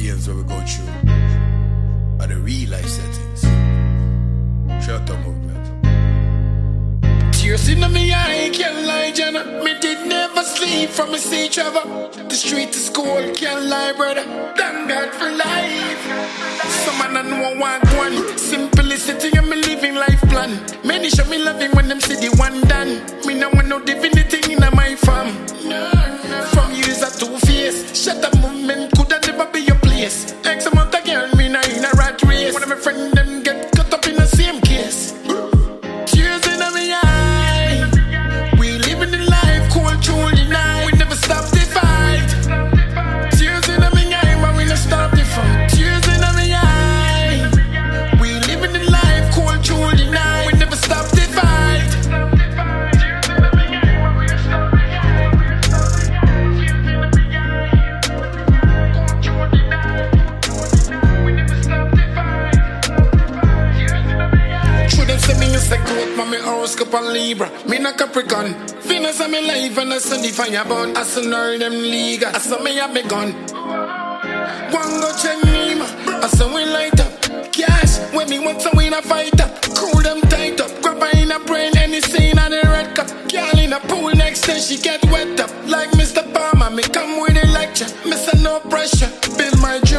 pains where we go through are the real life settings. Shut up, movement. Tears in me eye, can't lie, Jenna. Me did never sleep from a sea travel. The street to school, can't lie, brother. Thank God for life. Some man I know want one. Simplicity and me living life plan. Many show me loving when them see the one done. Me no want no divinity in my farm. From years at two face. Shut up movement, coulda never be your place. X amount of girl, me not in a rat race. One of my friend them get caught up in the same case. Tears in me eye. We living the life cold through the night. We never stop the fight. Tears in me eye, but we never stop the fight. Tears in me eye. We living the life cold through the night. We never stop the fight. Say growth, my horoscope and Libra. Me na Capricorn. Venus and me life and I saw the fire burn. I saw none them league. I saw me have me gun. One go check me, I saw we light up. Cash, when me want to win a fight up. Cool them tight up. Grab her in a brain, any scene on the red cup. Girl in a pool next day, she get wet up. Like Mr. Palmer, me come with a lecture. Miss no pressure. Build my